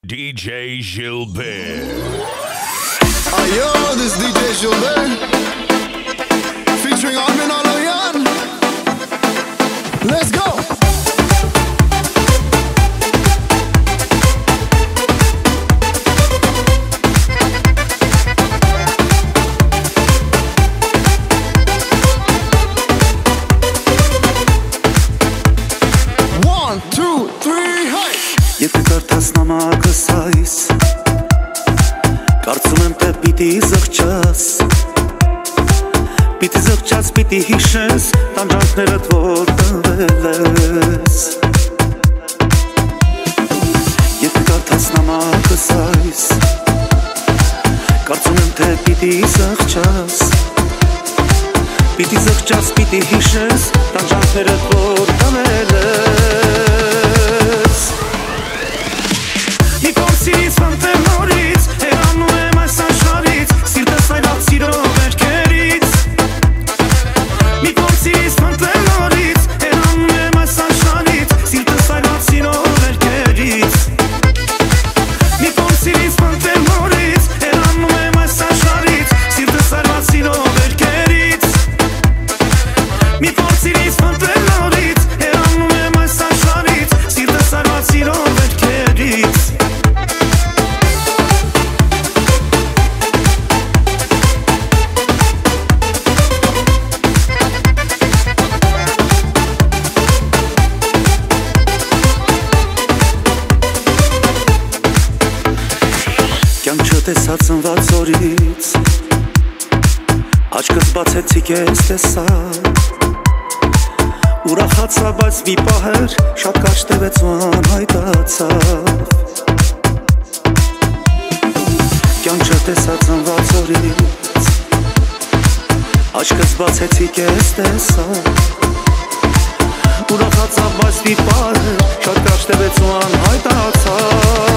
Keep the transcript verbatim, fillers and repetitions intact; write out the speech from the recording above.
D J Gilbert. Oh, yo, this D J Gilbert featuring Armin Aloyan. Let's go. One, two, three, hey. Եթե կարդաս նամակս այս, կարծում եմ թե պիտի զղջաս, պիտի զղջաս, պիտի հիշես տանջանքներդ որ տվել ես։ Եթե կարդաս նամակս այս, կարծում եմ թե պիտի զղջաս, պիտի զղջաս, պիտի հիշես տանջանքներդ որ տվել ես։ Սիրից վանտե նորից, հեռանում եմ այս աշխարհից, սիրտս այլած սիրո վերքերից։ Մի կողմ սիրից վանտե նորից, հեռանում եմ այս աշխարհից, սիրտս այլած սիրո վերքերից։ Մի կողմ սիրից վանտե նորից, հեռանում եմ այս աշխարհից, սիրտս այլած սիրո վերքերից։ Մի կողմ սիրից վանտե նորից, հեռանում եմ այս աշխարհից, սիրտս այլած սիրո վերքերից։ Կյանք չտեսած ծնված օրից, աչքս բացեցի կես տեսա, ուրախացա, բայց մի պահեր շատ կարճ տևեց ու անհայտացավ։ Կյանք չտեսած ծնված օրից, աչքս բացեցի կես տեսա, ուրախացա, բայց մի պահեր շատ կարճ տևեց ու անհայտացավ։